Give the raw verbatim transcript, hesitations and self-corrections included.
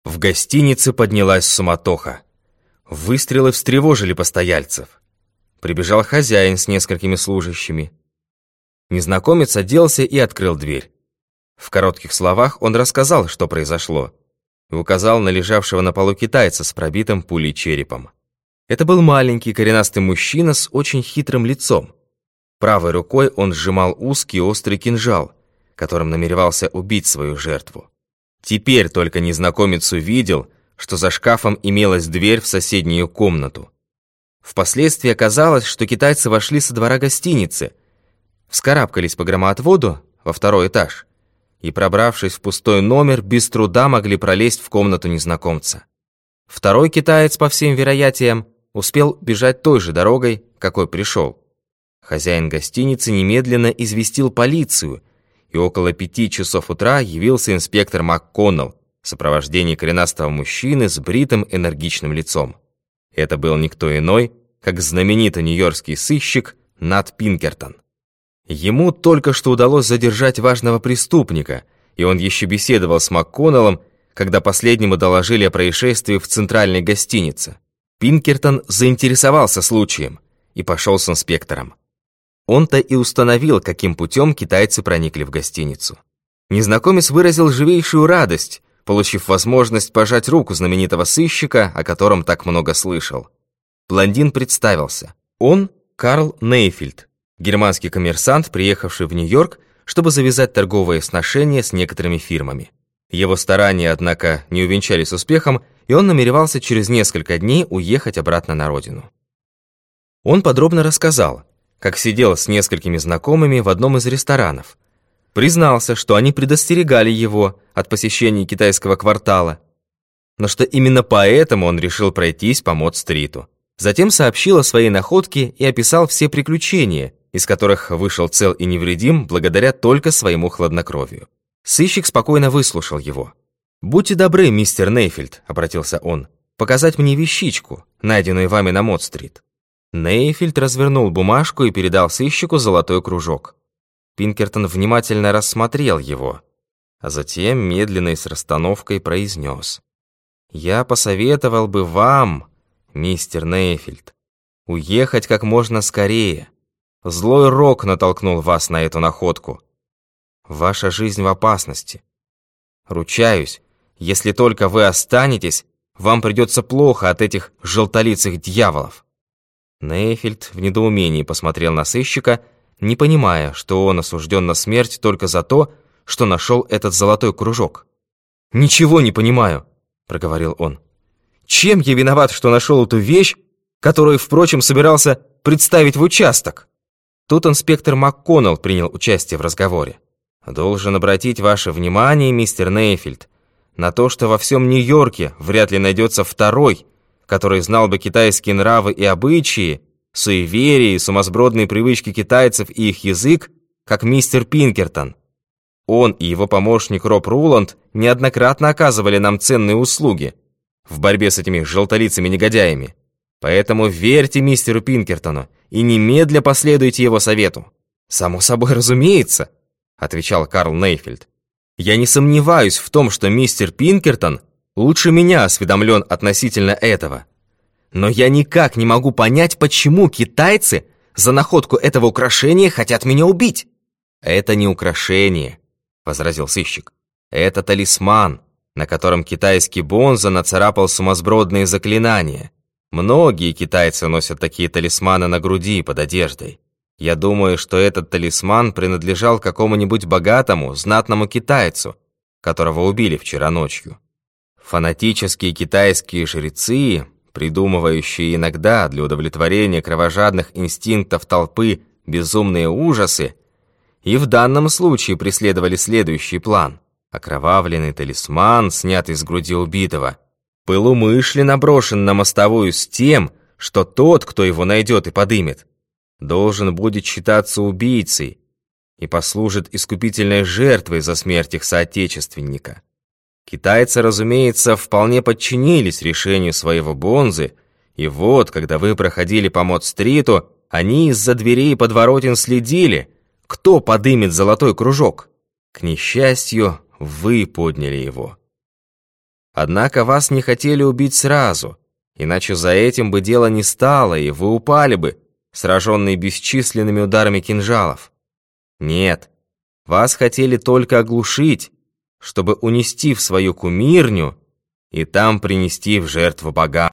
В гостинице поднялась суматоха. Выстрелы встревожили постояльцев. Прибежал хозяин с несколькими служащими. Незнакомец оделся и открыл дверь. В коротких словах он рассказал, что произошло, и указал на лежавшего на полу китайца с пробитым пулей черепом. Это был маленький коренастый мужчина с очень хитрым лицом. Правой рукой он сжимал узкий острый кинжал, которым намеревался убить свою жертву. Теперь только незнакомец увидел, что за шкафом имелась дверь в соседнюю комнату. Впоследствии оказалось, что китайцы вошли со двора гостиницы, вскарабкались по громоотводу во второй этаж и, пробравшись в пустой номер, без труда могли пролезть в комнату незнакомца. Второй китаец, по всем вероятиям, успел бежать той же дорогой, какой пришел. Хозяин гостиницы немедленно известил полицию, и около пяти часов утра явился инспектор МакКоннелл в сопровождении коренастого мужчины с бритым энергичным лицом. Это был никто иной, как знаменитый нью-йоркский сыщик Нат Пинкертон. Ему только что удалось задержать важного преступника, и он еще беседовал с МакКоннеллом, когда последнему доложили о происшествии в центральной гостинице. Пинкертон заинтересовался случаем и пошел с инспектором. Он-то и установил, каким путем китайцы проникли в гостиницу. Незнакомец выразил живейшую радость, получив возможность пожать руку знаменитого сыщика, о котором так много слышал. Блондин представился. Он Карл Нейфельд, германский коммерсант, приехавший в Нью-Йорк, чтобы завязать торговые сношения с некоторыми фирмами. Его старания, однако, не увенчались успехом, и он намеревался через несколько дней уехать обратно на родину. Он подробно рассказал, как сидел с несколькими знакомыми в одном из ресторанов. Признался, что они предостерегали его от посещения китайского квартала, но что именно поэтому он решил пройтись по Мод-стриту. Затем сообщил о своей находке и описал все приключения, из которых вышел цел и невредим благодаря только своему хладнокровию. Сыщик спокойно выслушал его. «Будьте добры, мистер Нейфельд», — обратился он, — «показать мне вещичку, найденную вами на Мод-стрит». Нейфельд развернул бумажку и передал сыщику золотой кружок. Пинкертон внимательно рассмотрел его, а затем медленно и с расстановкой произнес: «Я посоветовал бы вам, мистер Нейфельд, уехать как можно скорее. Злой рок натолкнул вас на эту находку. Ваша жизнь в опасности. Ручаюсь, если только вы останетесь, вам придется плохо от этих желтолицых дьяволов». Нейфельд в недоумении посмотрел на сыщика, не понимая, что он осужден на смерть только за то, что нашел этот золотой кружок. «Ничего не понимаю», — проговорил он. «Чем я виноват, что нашел эту вещь, которую, впрочем, собирался представить в участок?» Тут инспектор МакКоннелл принял участие в разговоре. «Должен обратить ваше внимание, мистер Нейфельд, на то, что во всем Нью-Йорке вряд ли найдется второй, который знал бы китайские нравы и обычаи, суеверия и сумасбродные привычки китайцев и их язык, как мистер Пинкертон. Он и его помощник Роб Руланд неоднократно оказывали нам ценные услуги в борьбе с этими желтолицыми негодяями. Поэтому верьте мистеру Пинкертону и немедля последуйте его совету». «Само собой разумеется», — отвечал Карл Нейфельд. «Я не сомневаюсь в том, что мистер Пинкертон лучше меня осведомлен относительно этого. Но я никак не могу понять, почему китайцы за находку этого украшения хотят меня убить». «Это не украшение», — возразил сыщик. «Это талисман, на котором китайский бонза нацарапал сумасбродные заклинания. Многие китайцы носят такие талисманы на груди под одеждой. Я думаю, что этот талисман принадлежал какому-нибудь богатому, знатному китайцу, которого убили вчера ночью. Фанатические китайские жрецы, придумывающие иногда для удовлетворения кровожадных инстинктов толпы безумные ужасы, и в данном случае преследовали следующий план. Окровавленный талисман, снятый с груди убитого, был умышленно брошен на мостовую с тем, что тот, кто его найдет и подымет, должен будет считаться убийцей и послужит искупительной жертвой за смерть их соотечественника. Китайцы, разумеется, вполне подчинились решению своего бонзы, и вот, когда вы проходили по Мод-стриту, они из-за дверей подворотен следили, кто подымет золотой кружок. К несчастью, вы подняли его. Однако вас не хотели убить сразу, иначе за этим бы дело не стало, и вы упали бы, сраженные бесчисленными ударами кинжалов. Нет, вас хотели только оглушить, чтобы унести в свою кумирню и там принести в жертву богам.